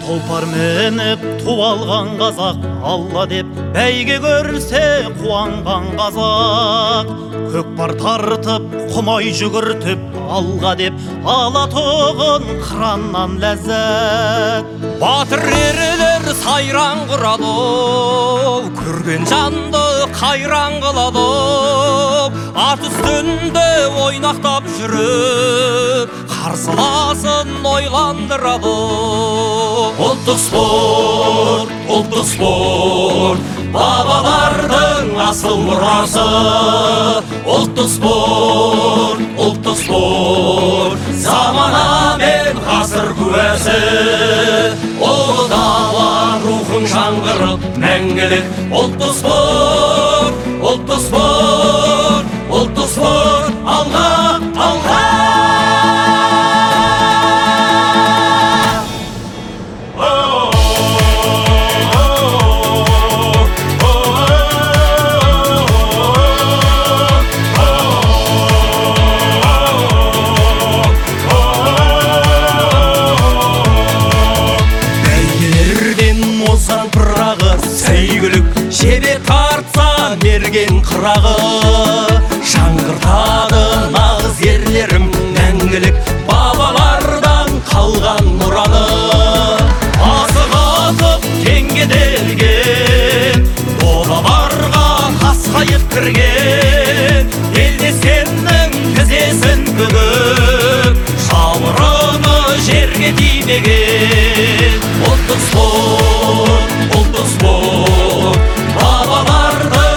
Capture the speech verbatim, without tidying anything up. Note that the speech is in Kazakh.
Тұлпар мініп туалған қазақ, алла деп бәйге көрсе қуанған қазақ. Көкпар тартып, құмай жүгіртіп, алға деп алатұғын қыраннан ләззат. Батыр ерлер сайран құрады, көрген жанды қайран қылады. Ат үстінде ойнақтап жүріп, қарсыласын ойландырады. Ұлттық спорт, ұлттық спорт, бабалардың асыл мұрасы. Ұлттық спорт, ұлттық спорт, замана мен ғасыр куәсі. Ұлы дала рухың жаңғырып мәңгілік. Ұлттық спорт, ұлттық спорт, ұлттық спорт, алға, алға. Жебе тартса мерген қырағы, жаңғыртады нағыз ерлерім мәңгілік бабалардан қалған мұраны. Асығатып теңге делген, долаларға қасқайып кірген, елде сенің тізесін бүгіп, жауырыны жерге тимеген. Ұлттық спорт, ұлттық спорт, бабаларды